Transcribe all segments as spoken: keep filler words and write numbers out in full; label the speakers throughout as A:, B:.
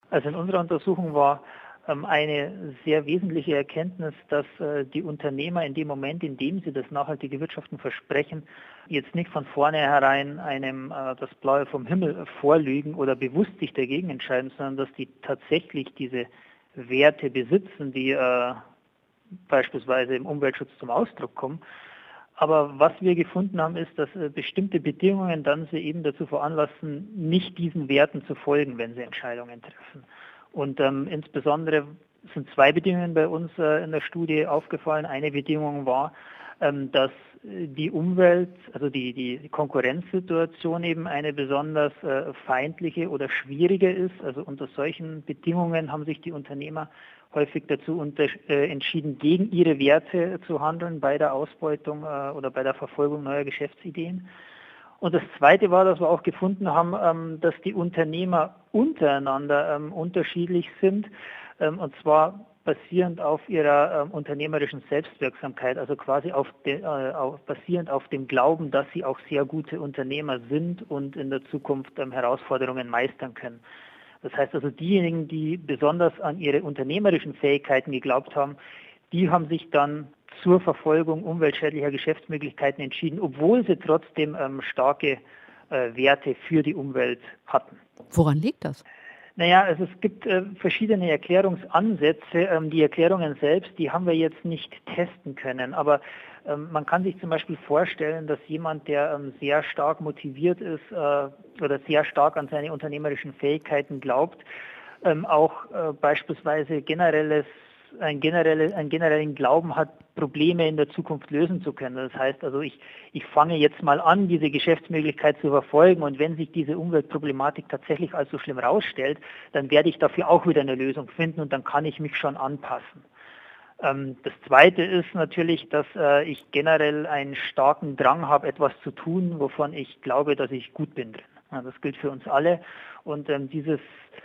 A: Also in unserer Untersuchung war ähm, eine sehr wesentliche Erkenntnis, dass äh, die Unternehmer in dem Moment, in dem sie das nachhaltige Wirtschaften versprechen, jetzt nicht von vornherein einem äh, das Blaue vom Himmel vorlügen oder bewusst sich dagegen entscheiden, sondern dass die tatsächlich diese Werte besitzen, die äh, beispielsweise im Umweltschutz zum Ausdruck kommen. Aber was wir gefunden haben, ist, dass äh, bestimmte Bedingungen dann sie eben dazu veranlassen, nicht diesen Werten zu folgen, wenn sie Entscheidungen treffen. Und ähm, insbesondere sind zwei Bedingungen bei uns äh, in der Studie aufgefallen. Eine Bedingung war, ähm, dass die Umwelt, also die, die Konkurrenzsituation eben eine besonders äh, feindliche oder schwierige ist. Also unter solchen Bedingungen haben sich die Unternehmer häufig dazu unter, äh, entschieden, gegen ihre Werte zu handeln bei der Ausbeutung äh, oder bei der Verfolgung neuer Geschäftsideen. Und das Zweite war, dass wir auch gefunden haben, ähm, dass die Unternehmer untereinander ähm, unterschiedlich sind, ähm, und zwar basierend auf ihrer ähm, unternehmerischen Selbstwirksamkeit, also quasi auf de, äh, auf, basierend auf dem Glauben, dass sie auch sehr gute Unternehmer sind und in der Zukunft ähm, Herausforderungen meistern können. Das heißt also, diejenigen, die besonders an ihre unternehmerischen Fähigkeiten geglaubt haben, die haben sich dann zur Verfolgung umweltschädlicher Geschäftsmöglichkeiten entschieden, obwohl sie trotzdem ähm, starke äh, Werte für die Umwelt hatten.
B: Woran liegt das?
A: Naja, also es gibt äh, verschiedene Erklärungsansätze. Ähm, die Erklärungen selbst, die haben wir jetzt nicht testen können. Aber ähm, man kann sich zum Beispiel vorstellen, dass jemand, der ähm, sehr stark motiviert ist äh, oder sehr stark an seine unternehmerischen Fähigkeiten glaubt, ähm, auch äh, beispielsweise generelles ein generelle, einen generellen Glauben hat, Probleme in der Zukunft lösen zu können. Das heißt also, ich, ich fange jetzt mal an, diese Geschäftsmöglichkeit zu verfolgen, und wenn sich diese Umweltproblematik tatsächlich als so schlimm rausstellt, dann werde ich dafür auch wieder eine Lösung finden und dann kann ich mich schon anpassen. Ähm, das Zweite ist natürlich, dass äh, ich generell einen starken Drang habe, etwas zu tun, wovon ich glaube, dass ich gut bin drin. Ja, das gilt für uns alle, und ähm, dieses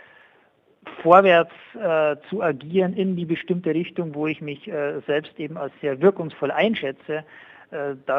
A: vorwärts äh, zu agieren in die bestimmte Richtung, wo ich mich äh, selbst eben als sehr wirkungsvoll einschätze, äh, das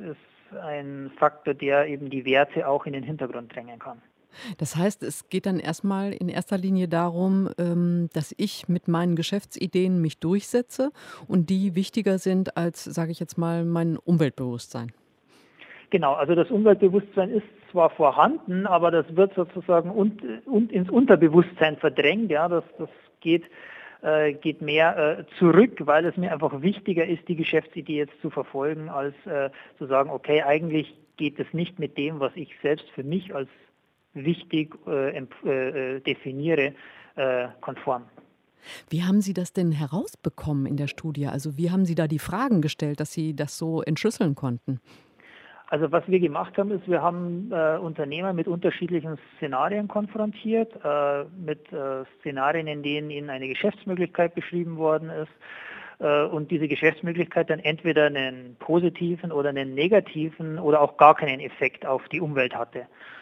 A: ist ein Faktor, der eben die Werte auch in den Hintergrund drängen kann.
B: Das heißt, es geht dann erstmal in erster Linie darum, ähm, dass ich mit meinen Geschäftsideen mich durchsetze und die wichtiger sind als, sage ich jetzt mal, mein Umweltbewusstsein.
A: Genau, also das Umweltbewusstsein ist zwar vorhanden, aber das wird sozusagen und, und ins Unterbewusstsein verdrängt. Ja, das, das geht, äh, geht mehr äh, zurück, weil es mir einfach wichtiger ist, die Geschäftsidee jetzt zu verfolgen, als äh, zu sagen, okay, eigentlich geht es nicht mit dem, was ich selbst für mich als wichtig äh, äh, definiere, äh, konform.
B: Wie haben Sie das denn herausbekommen in der Studie? Also wie haben Sie da die Fragen gestellt, dass Sie das so entschlüsseln konnten?
A: Also was wir gemacht haben, ist, wir haben äh, Unternehmer mit unterschiedlichen Szenarien konfrontiert, äh, mit äh, Szenarien, in denen ihnen eine Geschäftsmöglichkeit beschrieben worden ist, äh, und diese Geschäftsmöglichkeit dann entweder einen positiven oder einen negativen oder auch gar keinen Effekt auf die Umwelt hatte.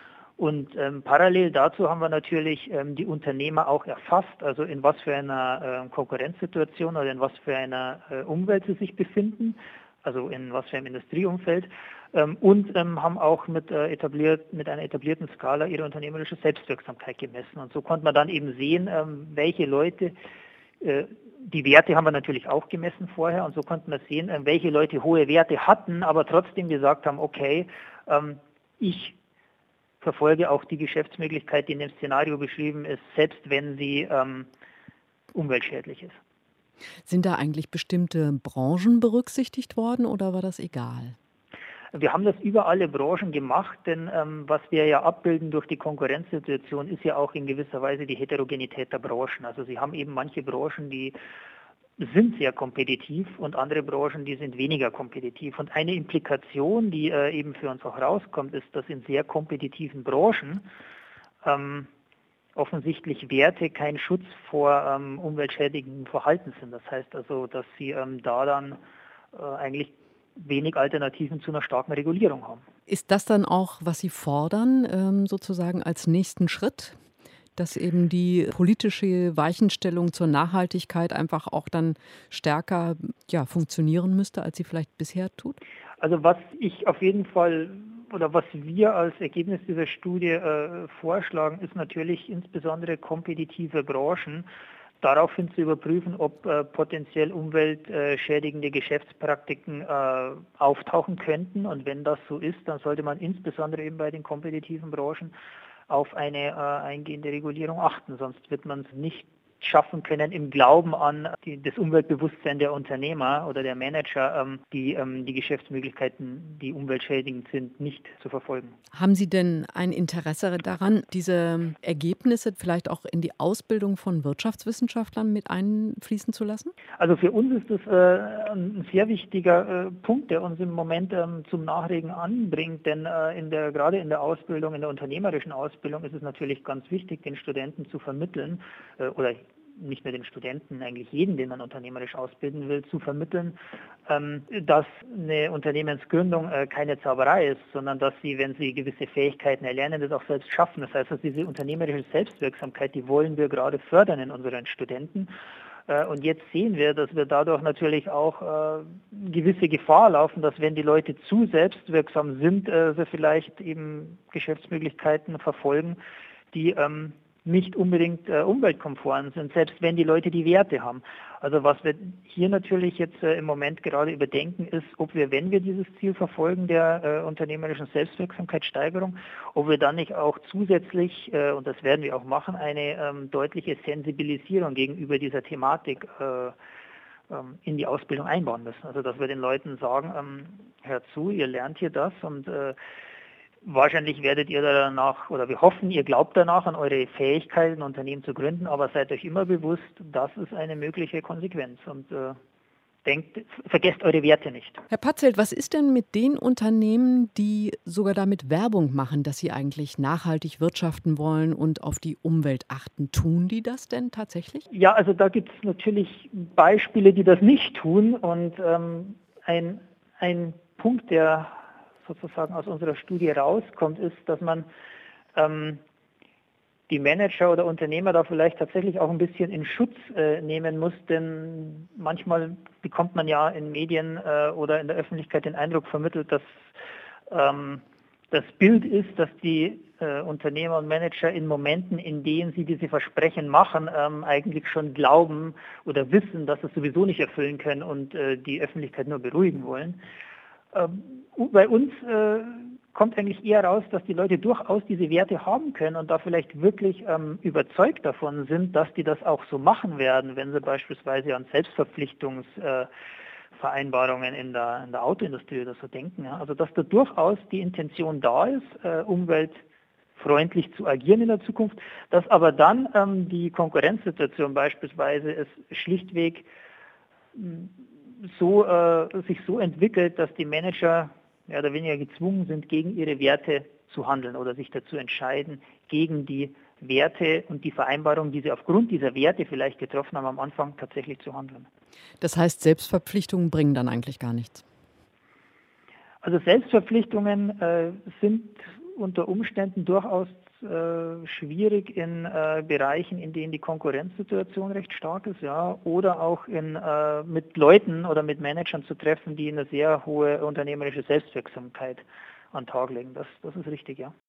A: Und ähm, parallel dazu haben wir natürlich ähm, die Unternehmer auch erfasst, also in was für einer äh, Konkurrenzsituation oder in was für einer äh, Umwelt sie sich befinden, also in was für einem Industrieumfeld, ähm, und ähm, haben auch mit, äh, etabliert, mit einer etablierten Skala ihre unternehmerische Selbstwirksamkeit gemessen. Und so konnte man dann eben sehen, ähm, welche Leute, äh, die Werte haben wir natürlich auch gemessen vorher, und so konnten wir sehen, äh, welche Leute hohe Werte hatten, aber trotzdem gesagt haben, okay, ähm, ich verfolge auch die Geschäftsmöglichkeit, die in dem Szenario beschrieben ist, selbst wenn sie ähm, umweltschädlich ist.
B: Sind da eigentlich bestimmte Branchen berücksichtigt worden oder war das egal?
A: Wir haben das über alle Branchen gemacht, denn ähm, was wir ja abbilden durch die Konkurrenzsituation ist ja auch in gewisser Weise die Heterogenität der Branchen. Also Sie haben eben manche Branchen, die sind sehr kompetitiv, und andere Branchen, die sind weniger kompetitiv. Und eine Implikation, die äh, eben für uns auch rauskommt, ist, dass in sehr kompetitiven Branchen ähm, offensichtlich Werte kein Schutz vor ähm, umweltschädigendem Verhalten sind. Das heißt also, dass sie ähm, da dann äh, eigentlich wenig Alternativen zu einer starken Regulierung haben.
B: Ist das dann auch, was Sie fordern, ähm, sozusagen als nächsten Schritt? Dass eben die politische Weichenstellung zur Nachhaltigkeit einfach auch dann stärker, ja, funktionieren müsste, als sie vielleicht bisher tut?
A: Also was ich auf jeden Fall oder was wir als Ergebnis dieser Studie äh, vorschlagen, ist natürlich insbesondere kompetitive Branchen daraufhin zu überprüfen, ob äh, potenziell umweltschädigende Geschäftspraktiken äh, auftauchen könnten. Und wenn das so ist, dann sollte man insbesondere eben bei den kompetitiven Branchen auf eine äh, eingehende Regulierung achten. Sonst wird man es nicht schaffen können, im Glauben an die, das Umweltbewusstsein der Unternehmer oder der Manager, ähm, die ähm, die Geschäftsmöglichkeiten, die umweltschädigend sind, nicht zu verfolgen.
B: Haben Sie denn ein Interesse daran, diese Ergebnisse vielleicht auch in die Ausbildung von Wirtschaftswissenschaftlern mit einfließen zu lassen?
A: Also für uns ist das äh, ein sehr wichtiger äh, Punkt, der uns im Moment ähm, zum Nachregen anbringt, denn äh, in der, gerade in der Ausbildung, in der unternehmerischen Ausbildung ist es natürlich ganz wichtig, den Studenten zu vermitteln äh, oder nicht nur den Studenten, eigentlich jeden, den man unternehmerisch ausbilden will, zu vermitteln, ähm, dass eine Unternehmensgründung äh, keine Zauberei ist, sondern dass sie, wenn sie gewisse Fähigkeiten erlernen, das auch selbst schaffen. Das heißt, dass diese unternehmerische Selbstwirksamkeit, die wollen wir gerade fördern in unseren Studenten. Äh, und jetzt sehen wir, dass wir dadurch natürlich auch äh, gewisse Gefahr laufen, dass wenn die Leute zu selbstwirksam sind, äh, sie vielleicht eben Geschäftsmöglichkeiten verfolgen, die ähm, nicht unbedingt äh, umweltkonform sind, selbst wenn die Leute die Werte haben. Also was wir hier natürlich jetzt äh, im Moment gerade überdenken, ist, ob wir, wenn wir dieses Ziel verfolgen, der äh, unternehmerischen Selbstwirksamkeitssteigerung, ob wir dann nicht auch zusätzlich, äh, und das werden wir auch machen, eine ähm, deutliche Sensibilisierung gegenüber dieser Thematik äh, ähm, in die Ausbildung einbauen müssen. Also dass wir den Leuten sagen, ähm, hört zu, ihr lernt hier das und äh, wahrscheinlich werdet ihr danach, oder wir hoffen, ihr glaubt danach an eure Fähigkeiten, ein Unternehmen zu gründen, aber seid euch immer bewusst, das ist eine mögliche Konsequenz und äh, denkt, vergesst eure Werte nicht.
B: Herr Patzelt, was ist denn mit den Unternehmen, die sogar damit Werbung machen, dass sie eigentlich nachhaltig wirtschaften wollen und auf die Umwelt achten? Tun die das denn tatsächlich?
A: Ja, also da gibt es natürlich Beispiele, die das nicht tun und ähm, ein, ein Punkt, der sozusagen aus unserer Studie rauskommt, ist, dass man ähm, die Manager oder Unternehmer da vielleicht tatsächlich auch ein bisschen in Schutz äh, nehmen muss, denn manchmal bekommt man ja in Medien äh, oder in der Öffentlichkeit den Eindruck vermittelt, dass ähm, das Bild ist, dass die äh, Unternehmer und Manager in Momenten, in denen sie diese Versprechen machen, ähm, eigentlich schon glauben oder wissen, dass sie es sowieso nicht erfüllen können und äh, die Öffentlichkeit nur beruhigen wollen. Ähm, bei uns äh, kommt eigentlich eher raus, dass die Leute durchaus diese Werte haben können und da vielleicht wirklich ähm, überzeugt davon sind, dass die das auch so machen werden, wenn sie beispielsweise an Selbstverpflichtungsvereinbarungen äh, in, der, in der Autoindustrie oder so denken. Ja? Also dass da durchaus die Intention da ist, äh, umweltfreundlich zu agieren in der Zukunft, dass aber dann ähm, die Konkurrenzsituation beispielsweise es schlichtweg so, äh, sich so entwickelt, dass die Manager mehr oder weniger gezwungen sind, gegen ihre Werte zu handeln oder sich dazu entscheiden, gegen die Werte und die Vereinbarung, die sie aufgrund dieser Werte vielleicht getroffen haben, am Anfang tatsächlich zu handeln.
B: Das heißt, Selbstverpflichtungen bringen dann eigentlich gar nichts?
A: Also Selbstverpflichtungen äh, sind unter Umständen durchaus äh, schwierig in äh, Bereichen, in denen die Konkurrenzsituation recht stark ist, ja, oder auch in, äh, mit Leuten oder mit Managern zu treffen, die eine sehr hohe unternehmerische Selbstwirksamkeit an den Tag legen. Das, das ist richtig, ja.